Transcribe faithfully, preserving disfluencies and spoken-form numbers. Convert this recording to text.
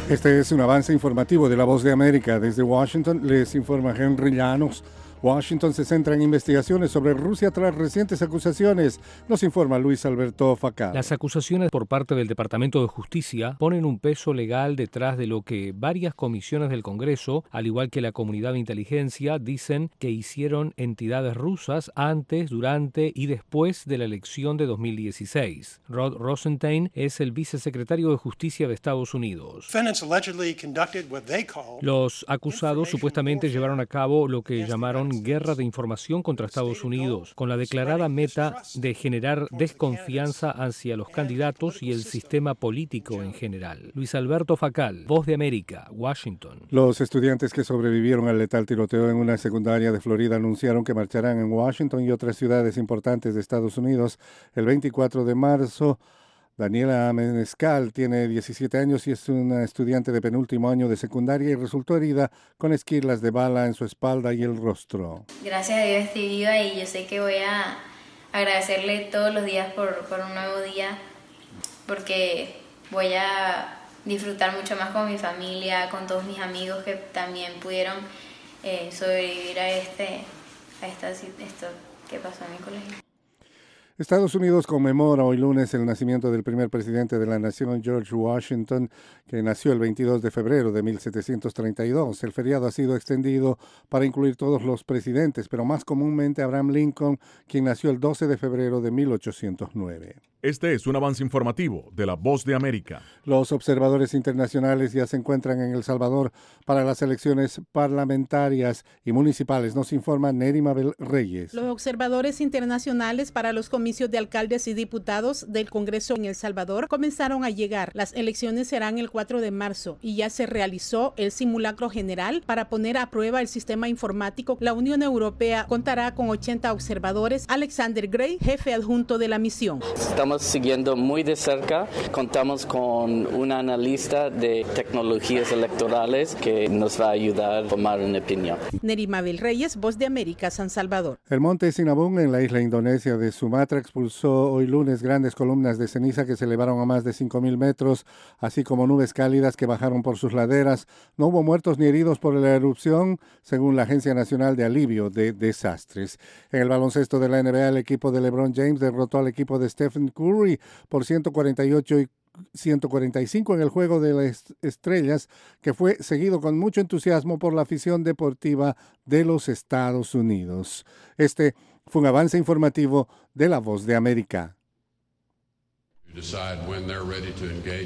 Este es un avance informativo de La Voz de América. Desde Washington les informa Henry Llanos. Washington se centra en investigaciones sobre Rusia tras recientes acusaciones. Nos informa Luis Alberto Facal. Las acusaciones por parte del Departamento de Justicia ponen un peso legal detrás de lo que varias comisiones del Congreso, al igual que la comunidad de inteligencia, dicen que hicieron entidades rusas antes, durante y después de la elección de dos mil dieciséis. Rod Rosenstein es el vicesecretario de Justicia de Estados Unidos. Los acusados supuestamente llevaron a cabo lo que llamaron guerra de información contra Estados Unidos, con la declarada meta de generar desconfianza hacia los candidatos y el sistema político en general. Luis Alberto Facal, Voz de América, Washington. Los estudiantes que sobrevivieron al letal tiroteo en una secundaria de Florida anunciaron que marcharán en Washington y otras ciudades importantes de Estados Unidos el veinticuatro de marzo. Daniela Menescal tiene diecisiete años y es una estudiante de penúltimo año de secundaria y resultó herida con esquirlas de bala en su espalda y el rostro. Gracias a Dios estoy viva y yo sé que voy a agradecerle todos los días por, por un nuevo día, porque voy a disfrutar mucho más con mi familia, con todos mis amigos que también pudieron eh, sobrevivir a, este, a esta, esto que pasó en mi colegio. Estados Unidos conmemora hoy lunes el nacimiento del primer presidente de la nación, George Washington, que nació el veintidós de febrero de mil setecientos treinta y dos. El feriado ha sido extendido para incluir todos los presidentes, pero más comúnmente Abraham Lincoln, quien nació el doce de febrero de mil ochocientos nueve. Este es un avance informativo de La Voz de América. Los observadores internacionales ya se encuentran en El Salvador para las elecciones parlamentarias y municipales. Nos informa Neri Mabel Reyes. Los observadores internacionales para los comicios de alcaldes y diputados del Congreso en El Salvador comenzaron a llegar. Las elecciones serán el cuatro de marzo y ya se realizó el simulacro general para poner a prueba el sistema informático. La Unión Europea contará con ochenta observadores. Alexander Gray, jefe adjunto de la misión. Estamos siguiendo muy de cerca. Contamos con un analista de tecnologías electorales que nos va a ayudar a tomar una opinión. Neri Mabel Reyes, Voz de América, San Salvador. El monte Sinabung en la isla indonesia de Sumatra expulsó hoy lunes grandes columnas de ceniza que se elevaron a más de cinco mil metros, así como nubes cálidas que bajaron por sus laderas. No hubo muertos ni heridos por la erupción, según la Agencia Nacional de Alivio de Desastres. En el baloncesto de la N B A, el equipo de LeBron James derrotó al equipo de Stephen Curry por ciento cuarenta y ocho y ciento cuarenta y cinco en el Juego de las Estrellas, que fue seguido con mucho entusiasmo por la afición deportiva de los Estados Unidos. Este fue un avance informativo de La Voz de América.